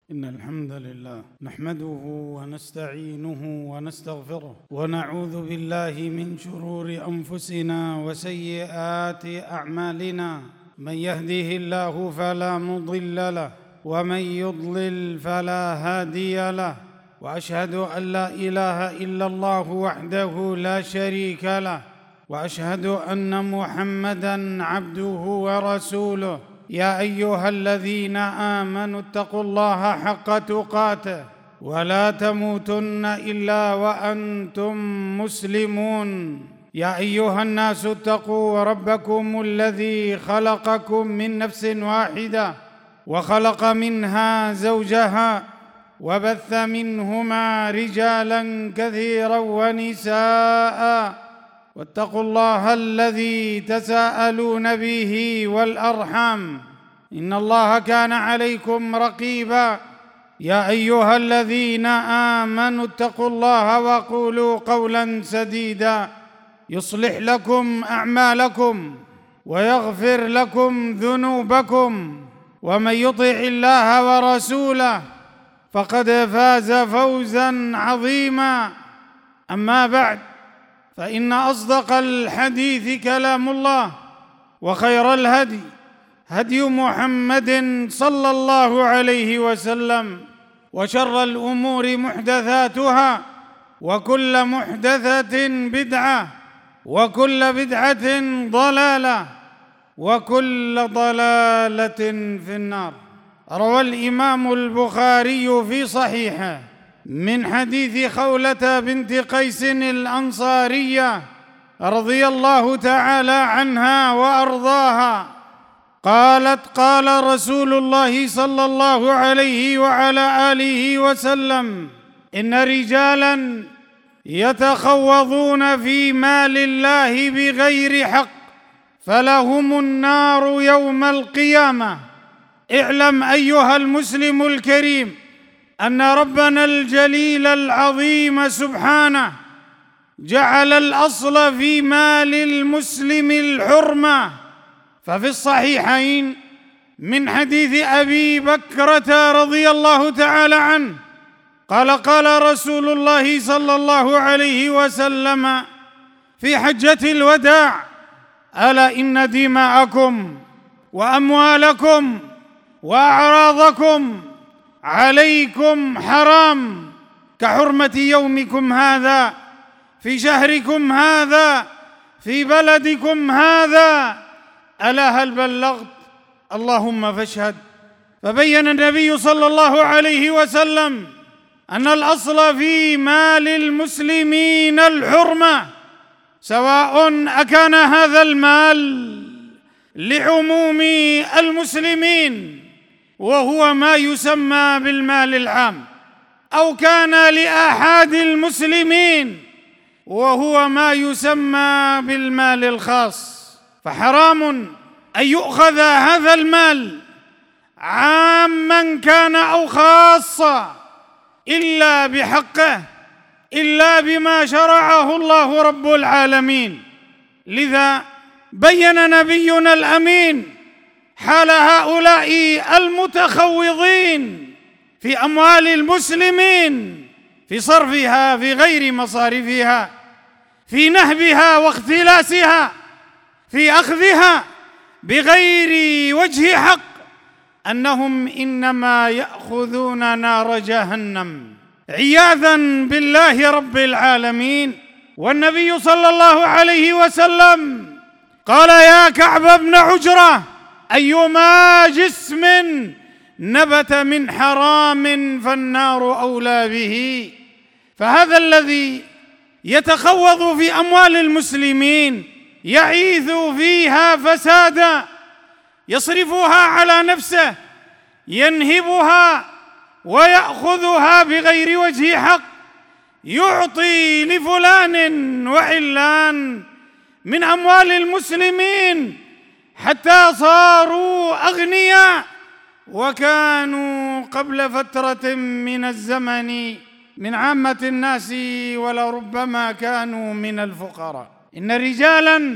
إن الحمد لله نحمده ونستعينه ونستغفره ونعوذ بالله من شرور أنفسنا وسيئات أعمالنا. من يهده الله فلا مضل له ومن يضلل فلا هادي له، وأشهد أن لا إله إلا الله وحده لا شريك له، وأشهد أن محمدًا عبده ورسوله. يا أيها الذين آمنوا اتقوا الله حق تقاته ولا تموتن إلا وأنتم مسلمون. يا أيها الناس اتقوا ربكم الذي خلقكم من نفس واحدة وخلق منها زوجها وبث منهما رجالا كثيرا ونساء، واتقوا الله الذي تساءلون به والأرحام، إن الله كان عليكم رقيبا. يا أيها الذين آمنوا اتقوا الله وقولوا قولا سديدا يصلح لكم أعمالكم ويغفر لكم ذنوبكم، ومن يطع الله ورسوله فقد فاز فوزا عظيما. أما بعد، فإن أصدق الحديث كلام الله، وخير الهدي هدي محمد صلى الله عليه وسلم، وشر الأمور محدثاتها، وكل محدثة بدعة، وكل بدعة ضلالة، وكل ضلالة في النار. روى الإمام البخاري في صحيحه من حديث خولة بنت قيس الأنصارية رضي الله تعالى عنها وأرضاها قالت: قال رسول الله صلى الله عليه وعلى آله وسلم: إن رجالا يتخوضون في مال الله بغير حق فلهم النار يوم القيامة. اعلم أيها المسلم الكريم أن ربنا الجليل العظيم سبحانه جعل الأصل في مال المسلم الحرمة. ففي الصحيحين من حديث أبي بكرة رضي الله تعالى عنه قال: قال رسول الله صلى الله عليه وسلم في حجة الوداع: ألا إن دماءكم وأموالكم وأعراضكم عليكم حرام كحرمة يومكم هذا في شهركم هذا في بلدكم هذا. ألا هل بلغت؟ اللهم فاشهد. فبين النبي صلى الله عليه وسلم أن الأصل في مال المسلمين الحرمة، سواء أكان هذا المال لعموم المسلمين وهو ما يسمى بالمال العام، أو كان لآحاد المسلمين وهو ما يسمى بالمال الخاص. فحرام أن يؤخذ هذا المال عاماً كان أو خاصاً إلا بحقه، إلا بما شرعه الله رب العالمين. لذا بين نبينا الأمين حال هؤلاء المتخوضين في أموال المسلمين، في صرفها في غير مصارفها، في نهبها واختلاسها، في أخذها بغير وجه حق، أنهم إنما يأخذون نار جهنم عياذا بالله رب العالمين. والنبي صلى الله عليه وسلم قال: يا كعب بن عجرة، أيما جسم نبت من حرام فالنار أولى به. فهذا الذي يتخوض في أموال المسلمين يعيث فيها فسادا، يصرفها على نفسه، ينهبها ويأخذها بغير وجه حق، يعطي لفلان وعلان من أموال المسلمين حتى صاروا أغنياء، وكانوا قبل فترة من الزمن من عامة الناس ولربما كانوا من الفقراء. إن رجالا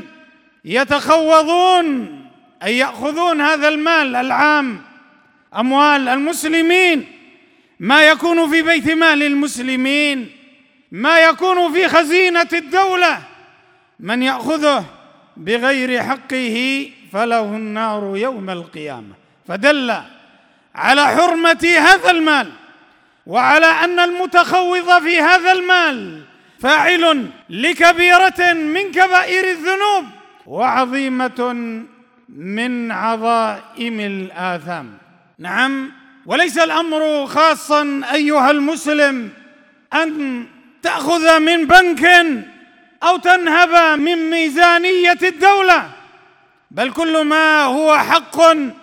يتخوضون أن يأخذون هذا المال العام، أموال المسلمين، ما يكون في بيت مال المسلمين، ما يكون في خزينة الدولة، من يأخذه بغير حقه فله النار يوم القيامة. فدل على حرمة هذا المال، وعلى أن المتخوض في هذا المال فاعل لكبيرة من كبائر الذنوب وعظيمة من عظائم الآثام. نعم، وليس الأمر خاصا أيها المسلم أن تأخذ من بنك أو تنهب من ميزانية الدولة، بل كل ما هو حق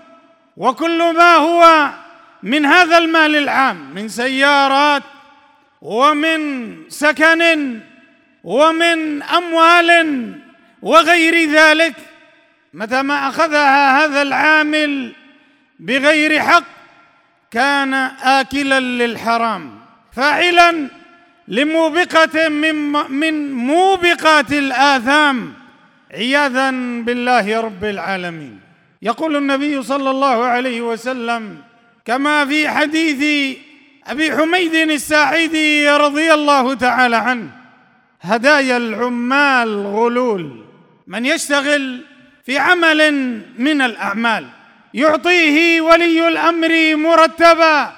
وكل ما هو من هذا المال العام، من سيارات ومن سكن ومن أموال وغير ذلك، متى ما أخذها هذا العامل بغير حق كان آكلا للحرام، فاعلا لموبقة من موبقات الآثام، عياذا بالله رب العالمين. يقول النبي صلى الله عليه وسلم كما في حديث أبي حميد الساعدي رضي الله تعالى عنه: هدايا العمال غلول. من يشتغل في عمل من الأعمال يعطيه ولي الأمر مرتبا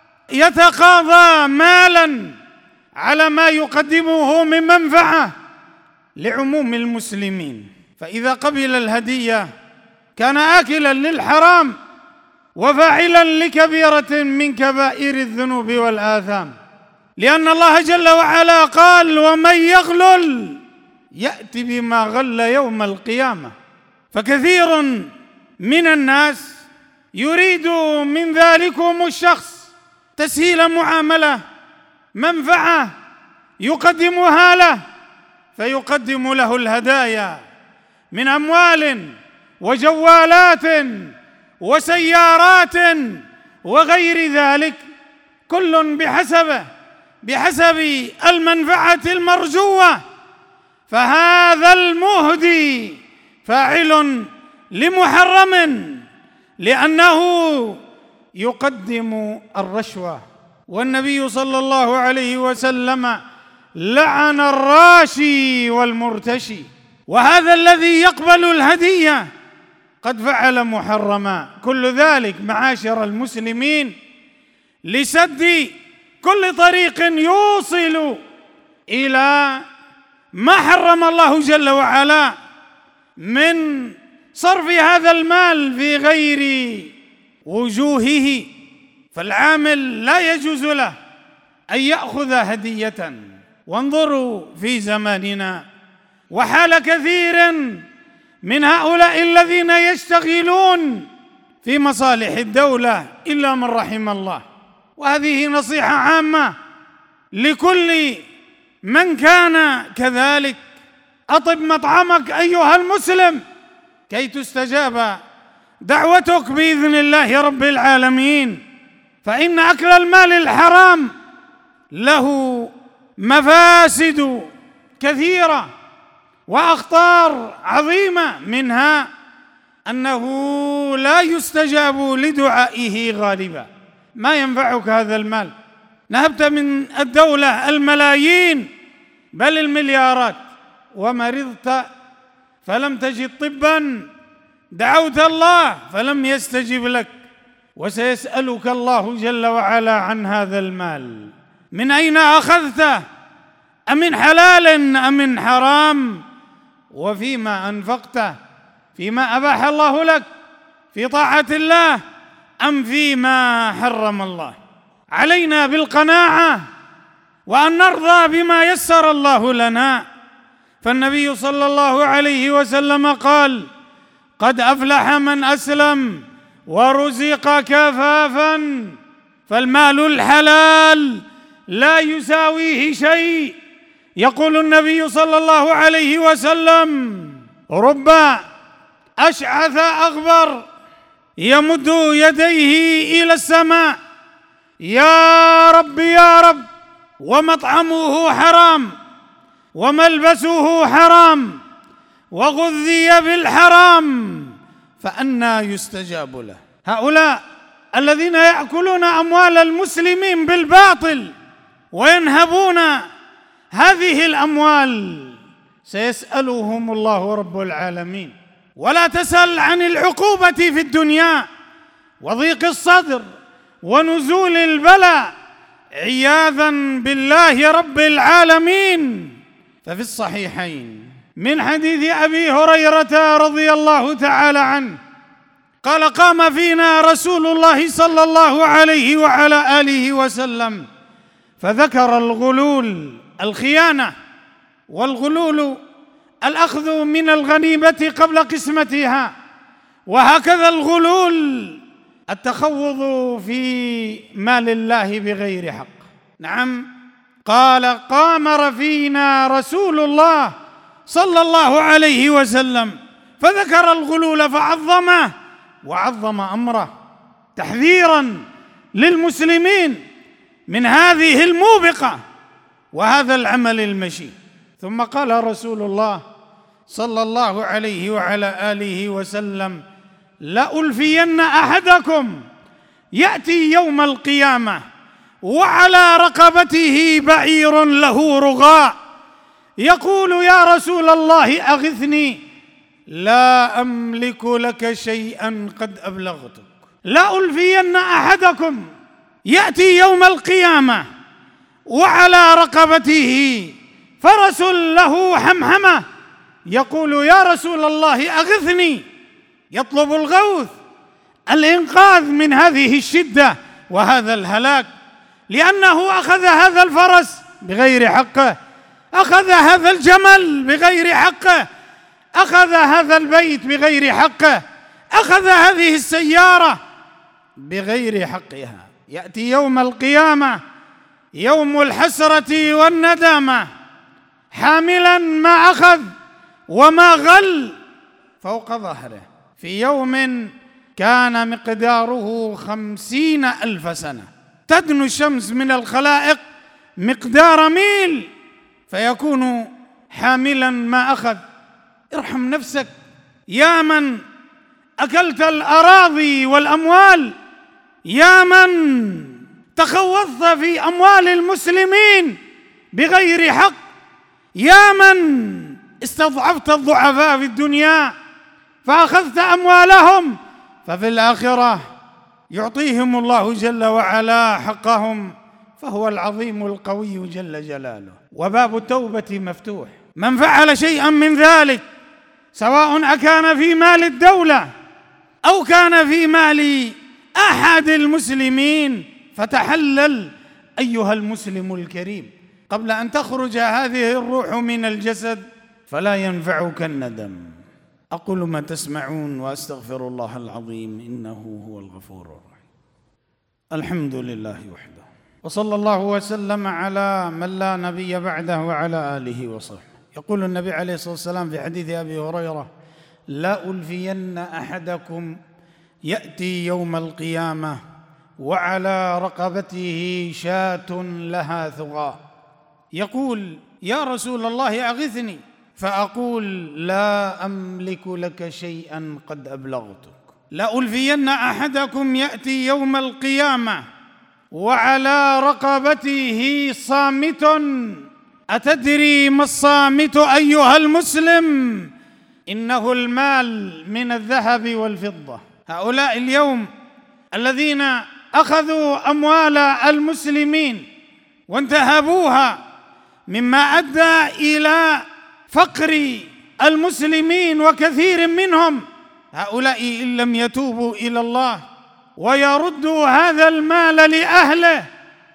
يتقاضى مالا على ما يقدمه من منفعة لعموم المسلمين، فإذا قبل الهدية كان آكلا للحرام وفاعلا لكبيرة من كبائر الذنوب والآثام، لأن الله جل وعلا قال: ومن يغلل يأتي بما غل يوم القيامة. فكثير من الناس يريد من ذلكم الشخص تسهيل معاملة، منفعة يقدمها له، فيقدم له الهدايا من أموال وجوالات وسيارات وغير ذلك، كل بحسب المنفعة المرجوة. فهذا المهدي فاعل لمحرم لأنه يقدم الرشوة، والنبي صلى الله عليه وسلم لعن الراشي والمرتشي. وهذا الذي يقبل الهدية قد فعل محرما. كل ذلك معاشر المسلمين لسد كل طريق يوصل إلى ما حرم الله جل وعلا من صرف هذا المال في غير وجوهه. فالعامل لا يجوز له أن يأخذ هدية. وانظروا في زماننا وحال كثير من هؤلاء الذين يشتغلون في مصالح الدولة إلا من رحم الله. وهذه نصيحة عامة لكل من كان كذلك: أطب مطعمك أيها المسلم كي تستجاب دعوتك بإذن الله رب العالمين، فإن أكل المال الحرام له مفاسد كثيرة وأخطار عظيمة، منها أنه لا يستجاب لدعائه غالبا. ما ينفعك هذا المال؟ نهبت من الدولة الملايين بل المليارات، ومرضت فلم تجد طبا، دعوت الله فلم يستجب لك، وسيسألك الله جل وعلا عن هذا المال: من أين أخذته؟ أمن حلال أم من حرام؟ وفيما أنفقته؟ فيما أباح الله لك في طاعة الله أم فيما حرم الله؟ علينا بالقناعة وأن نرضى بما يسر الله لنا. فالنبي صلى الله عليه وسلم قال: قد أفلح من أسلم ورزق كفافا. فالمال الحلال لا يساويه شيء. يقول النبي صلى الله عليه وسلم: رب أشعث أغبر يمد يديه إلى السماء: يا رب يا رب، ومطعمه حرام وملبسه حرام وغذي بالحرام، فأنى يستجاب له. هؤلاء الذين يأكلون أموال المسلمين بالباطل وينهبون هذه الأموال سيسألهم الله رب العالمين. ولا تسأل عن العقوبة في الدنيا وضيق الصدر ونزول البلاء عياذا بالله رب العالمين. ففي الصحيحين من حديث أبي هريرة رضي الله تعالى عنه قال: قام فينا رسول الله صلى الله عليه وعلى آله وسلم فذكر الغلول، الخيانة، والغلول الأخذ من الغنيمة قبل قسمتها، وهكذا الغلول التخوض في مال الله بغير حق. نعم، قال: قام فينا رسول الله صلى الله عليه وسلم فذكر الغلول فعظمه وعظم أمره تحذيرا للمسلمين من هذه الموبقة وهذا العمل المشين. ثم قال رسول الله صلى الله عليه وعلى آله وسلم: لألفين أحدكم يأتي يوم القيامة وعلى رقبته بعير له رغاء يقول: يا رسول الله أغثني، لا أملك لك شيئا قد أبلغتك. لألفين أحدكم يأتي يوم القيامة وعلى رقبته فرس له حمحمة يقول: يا رسول الله أغثني، يطلب الغوث، الإنقاذ من هذه الشدة وهذا الهلاك، لأنه أخذ هذا الفرس بغير حقه، أخذ هذا الجمل بغير حقه، أخذ هذا البيت بغير حقه، أخذ هذه السيارة بغير حقها. يأتي يوم القيامة يوم الحسرة والندامة حاملا ما أخذ وما غل فوق ظهره في يوم كان مقداره 50,000 سنة، تدنو الشمس من الخلائق مقدار ميل فيكون حاملا ما أخذ. ارحم نفسك يا من أكلت الأراضي والأموال، يا من تخوضت في أموال المسلمين بغير حق، يا من استضعفت الضعفاء في الدنيا فأخذت أموالهم، ففي الآخرة يعطيهم الله جل وعلا حقهم، فهو العظيم القوي جل جلاله. وباب التوبة مفتوح. من فعل شيئا من ذلك سواء أكان في مال الدولة أو كان في مال أحد المسلمين فتحلل أيها المسلم الكريم قبل أن تخرج هذه الروح من الجسد، فلا ينفعك الندم. أقول ما تسمعون وأستغفر الله العظيم إنه هو الغفور الرحيم. الحمد لله وحده، وصلى الله وسلم على من لا نبي بعده وعلى آله وصحبه. يقول النبي عليه الصلاة والسلام في حديث أبي هريرة: لا ألفين أحدكم يأتي يوم القيامة وعلى رقبته شاة لها ثغاء يقول: يا رسول الله أغثني، فأقول: لا أملك لك شيئا قد أبلغتك. لألفين أحدكم يأتي يوم القيامة وعلى رقبته صامت. أتدري ما الصامت أيها المسلم؟ إنه المال من الذهب والفضة. هؤلاء اليوم الذين أخذوا أموال المسلمين وانتهبوها مما أدى إلى فقر المسلمين وكثير منهم، هؤلاء إن لم يتوبوا إلى الله ويردوا هذا المال لأهله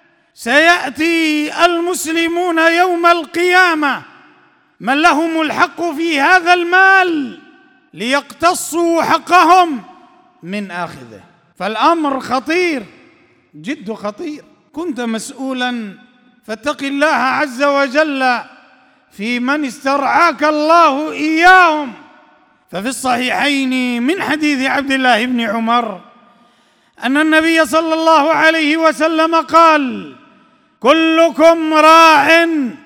سيأتي المسلمون يوم القيامة من لهم الحق في هذا المال ليقتصوا حقهم من آخذه. فالأمر خطير، جد خطير. كنت مسؤولا فاتق الله عز وجل في من استرعاك الله إياهم. ففي الصحيحين من حديث عبد الله بن عمر أن النبي صلى الله عليه وسلم قال: كلكم راع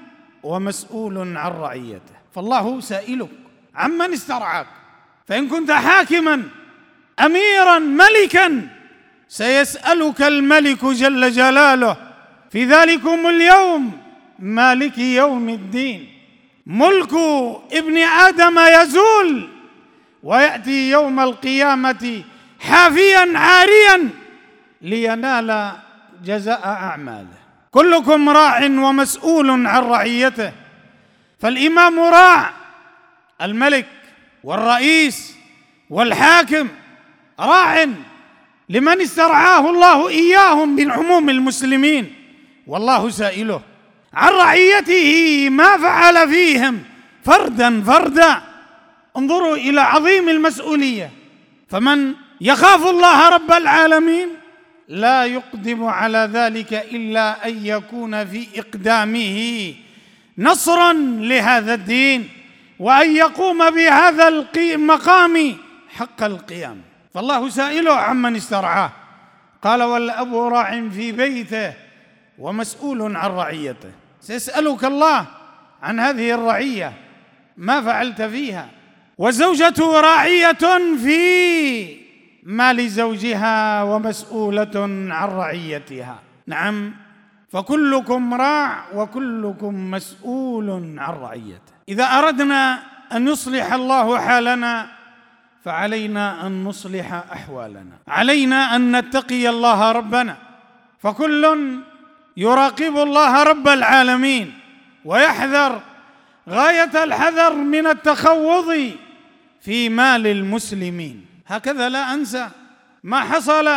ومسؤول عن رعيته. فالله سائلك عمن استرعاك، فإن كنت حاكما أميرا ملكا سيسألك الملك جل جلاله في ذلكم اليوم مالك يوم الدين. ملك ابن آدم يزول ويأتي يوم القيامة حافيا عاريا لينال جزاء أعماله. كلكم راع ومسؤول عن رعيته، فالإمام راع، الملك والرئيس والحاكم راع لمن استرعاه الله إياهم من عموم المسلمين، والله سائله عن رعيته ما فعل فيهم فردا فردا. انظروا إلى عظيم المسؤولية. فمن يخاف الله رب العالمين لا يقدم على ذلك إلا أن يكون في إقدامه نصرا لهذا الدين، وأن يقوم بهذا المقام حق القيام. فالله سائله عمن استرعاه، قال والأب راع في بيته ومسؤول عن رعيته. سيسألك الله عن هذه الرعية ما فعلت فيها. والزوجة راعية في مال زوجها ومسؤولة عن رعيتها. نعم، فكلكم راع وكلكم مسؤول عن رعيته. إذا أردنا أن يصلح الله حالنا فعلينا أن نصلح أحوالنا، علينا أن نتقي الله ربنا، فكل يراقب الله رب العالمين ويحذر غاية الحذر من التخوض في مال المسلمين. هكذا لا أنسى ما حصل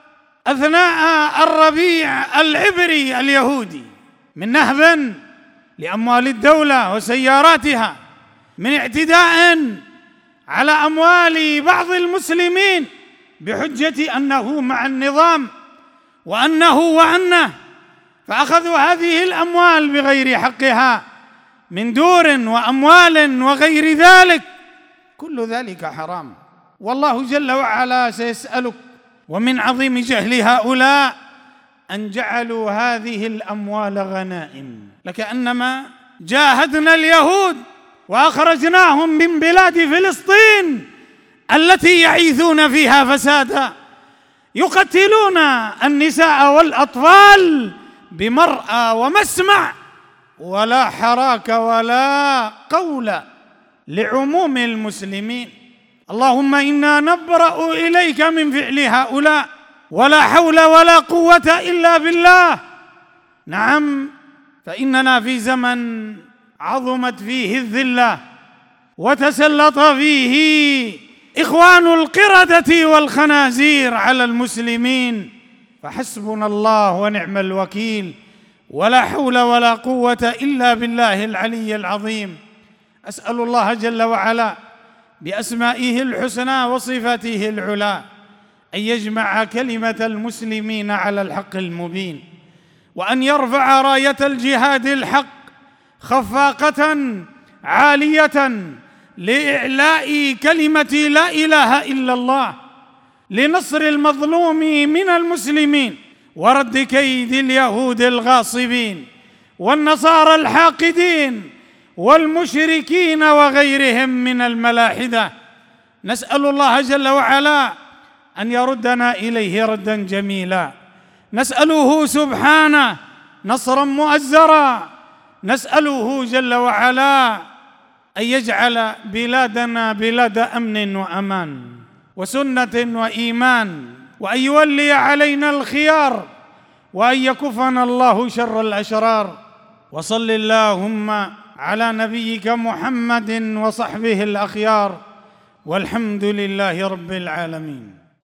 أثناء الربيع العبري اليهودي من نهب لأموال الدولة وسياراتها، من اعتداء على أموال بعض المسلمين بحجة أنه مع النظام وأنه فأخذوا هذه الأموال بغير حقها من دور وأموال وغير ذلك. كل ذلك حرام، والله جل وعلا سيسألك. ومن عظيم جهل هؤلاء أن جعلوا هذه الأموال غنائم، لكأنما جاهدنا اليهود وأخرجناهم من بلاد فلسطين التي يعيثون فيها فسادا، يقتلون النساء والأطفال بمرأى ومسمع، ولا حراك ولا قول لعموم المسلمين. اللهم إنا نبرأ إليك من فعل هؤلاء، ولا حول ولا قوة إلا بالله. نعم، فإننا في زمن عظمت فيه الذلة وتسلط فيه إخوان القردة والخنازير على المسلمين، فحسبنا الله ونعم الوكيل، ولا حول ولا قوة إلا بالله العلي العظيم. أسأل الله جل وعلا بأسمائه الحسنى وصفاته العلى أن يجمع كلمة المسلمين على الحق المبين، وأن يرفع راية الجهاد الحق خفاقة عالية لإعلاء كلمة لا إله إلا الله، لنصر المظلوم من المسلمين، ورد كيد اليهود الغاصبين والنصارى الحاقدين والمشركين وغيرهم من الملاحدة. نسأل الله جل وعلا أن يردنا إليه ردا جميلا، نسأله سبحانه نصرا مؤزرا، نسأله جل وعلا أن يجعل بلادنا بلاد أمن وأمان وسنة وإيمان، وأن يولي علينا الخيار، وأن يكفنا الله شر الأشرار. وصل اللهم على نبيك محمد وصحبه الأخيار، والحمد لله رب العالمين.